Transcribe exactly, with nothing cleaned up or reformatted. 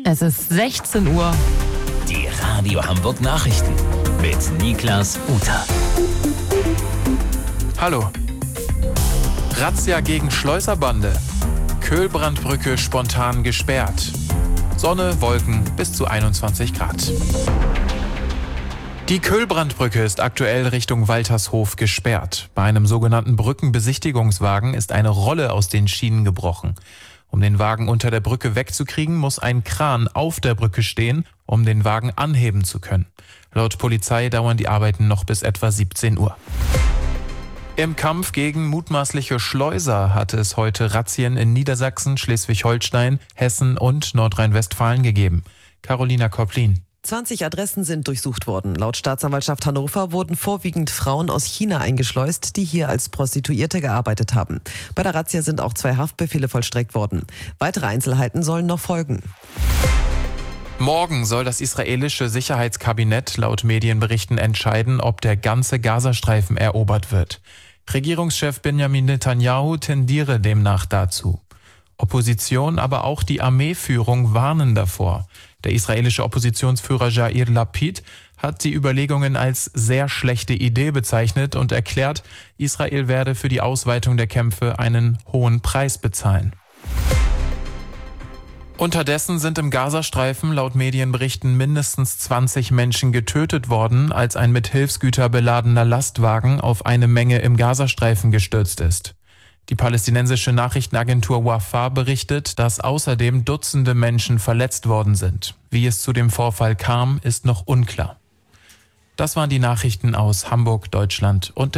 Es ist sechzehn Uhr. Die Radio Hamburg Nachrichten mit Niklas Uter. Hallo. Razzia gegen Schleuserbande. Köhlbrandbrücke spontan gesperrt. Sonne, Wolken bis zu einundzwanzig Grad. Die Köhlbrandbrücke ist aktuell Richtung Waltershof gesperrt. Bei einem sogenannten Brückenbesichtigungswagen ist eine Rolle aus den Schienen gebrochen. Um den Wagen unter der Brücke wegzukriegen, muss ein Kran auf der Brücke stehen, um den Wagen anheben zu können. Laut Polizei dauern die Arbeiten noch bis etwa siebzehn Uhr. Im Kampf gegen mutmaßliche Schleuser hatte es heute Razzien in Niedersachsen, Schleswig-Holstein, Hessen und Nordrhein-Westfalen gegeben. Carolina Koplin. zwanzig Adressen sind durchsucht worden. Laut Staatsanwaltschaft Hannover wurden vorwiegend Frauen aus China eingeschleust, die hier als Prostituierte gearbeitet haben. Bei der Razzia sind auch zwei Haftbefehle vollstreckt worden. Weitere Einzelheiten sollen noch folgen. Morgen soll das israelische Sicherheitskabinett laut Medienberichten entscheiden, ob der ganze Gazastreifen erobert wird. Regierungschef Benjamin Netanyahu tendiere demnach dazu. Opposition, aber auch die Armeeführung warnen davor. Der israelische Oppositionsführer Yair Lapid hat die Überlegungen als sehr schlechte Idee bezeichnet und erklärt, Israel werde für die Ausweitung der Kämpfe einen hohen Preis bezahlen. Unterdessen sind im Gazastreifen laut Medienberichten mindestens zwanzig Menschen getötet worden, als ein mit Hilfsgüter beladener Lastwagen auf eine Menge im Gazastreifen gestürzt ist. Die palästinensische Nachrichtenagentur Wafa berichtet, dass außerdem Dutzende Menschen verletzt worden sind. Wie es zu dem Vorfall kam, ist noch unklar. Das waren die Nachrichten aus Hamburg, Deutschland und der